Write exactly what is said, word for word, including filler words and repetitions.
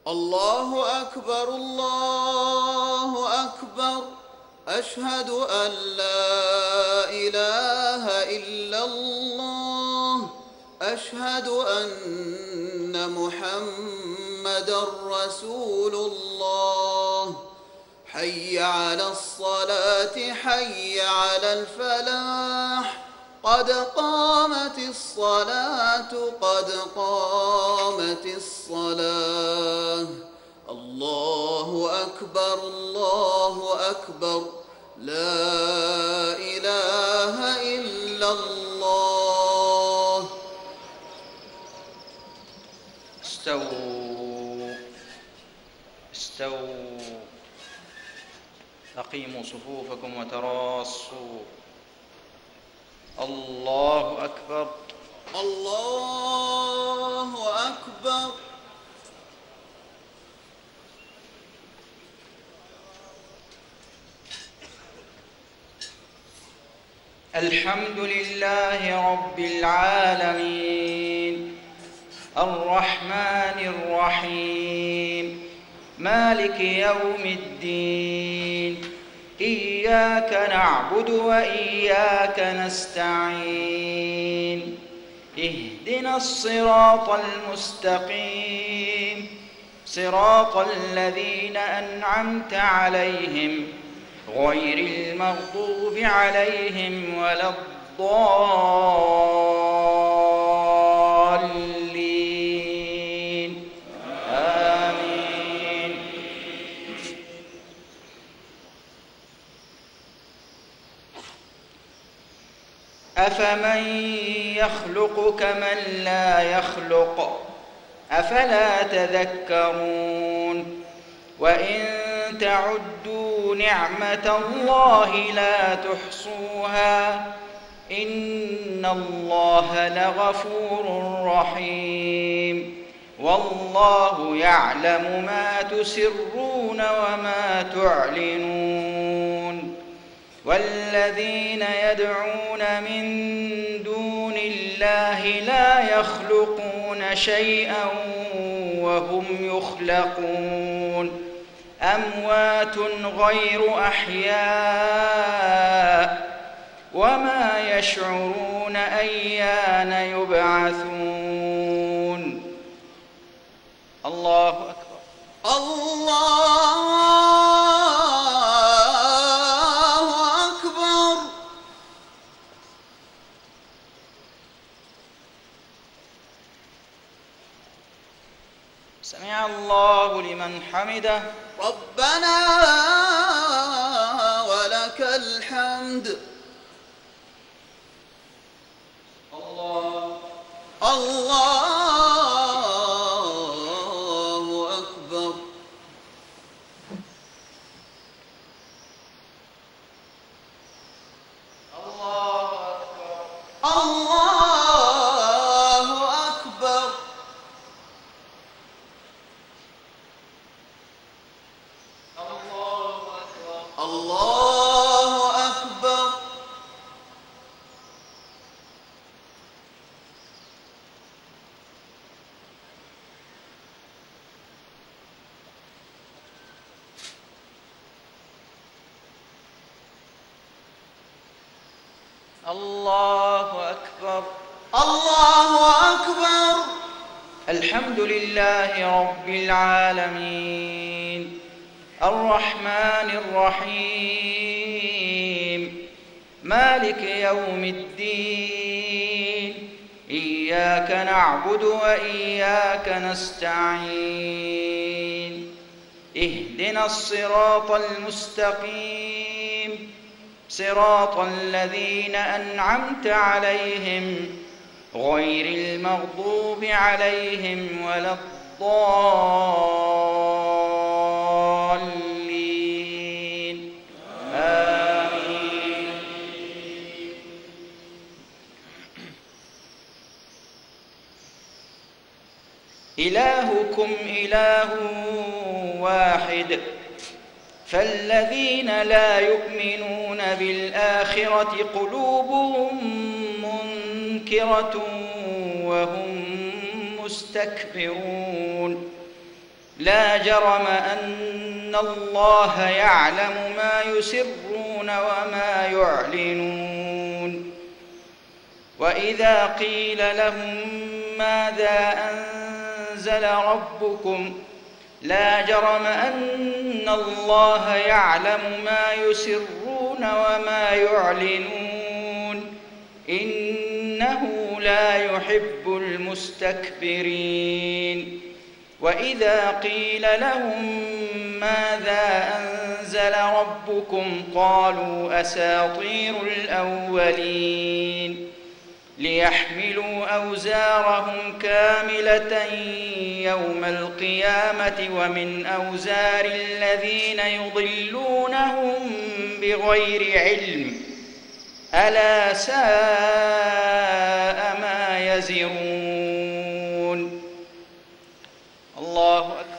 الله أكبر الله أكبر أشهد أن لا إله إلا الله أشهد أن محمدًا رسول الله حي على الصلاة حي على الفلاح قد قامت الصلاة قد قامت الصلاة الله أكبر الله أكبر لا إله إلا الله. استووا استووا أقيموا صفوفكم وتراصوا. الله أكبر الله أكبر. الحمد لله رب العالمين الرحمن الرحيم مالك يوم الدين إياك نعبد وإياك نستعين اهدنا الصراط المستقيم صراط الذين أنعمت عليهم غير المغضوب عليهم ولا الضالين آمين. أفمن يخلق كمن لا يخلق أفلا تذكرون وإن تعدوا نعمة الله لا تحصوها إن الله لغفور رحيم والله يعلم ما تسرون وما تعلنون والذين يدعون من دون الله لا يخلقون شيئا وهم يخلقون أموات غير أحياء وما يشعرون أيان يبعثون. الله أكبر الله أكبر. سمع الله لمن حمده ربنا ولك الحمد. الله الله أكبر. الله أكبر الله أكبر. الله أكبر. الله أكبر الله أكبر. الحمد لله رب العالمين الرحمن الرحيم مالك يوم الدين إياك نعبد وإياك نستعين اهدنا الصراط المستقيم صراط الذين أنعمت عليهم غير المغضوب عليهم ولا الضالين آمين. إلهكم إله واحد فالذين لا يؤمنون بالآخرة قلوبهم منكرة وهم مستكبرون لا جرم أن الله يعلم ما يسرون وما يعلنون وإذا قيل لهم ماذا أنزل ربكم لا جرم أن الله يعلم ما يسرون وما يعلنون إنه لا يحب المستكبرين وإذا قيل لهم ماذا أنزل ربكم قالوا أساطير الأولين ليحملوا أوزارهم كاملة يوم القيامة ومن أوزار الذين يضلونهم بغير علم ألا ساء ما يزرون. الله أكبر.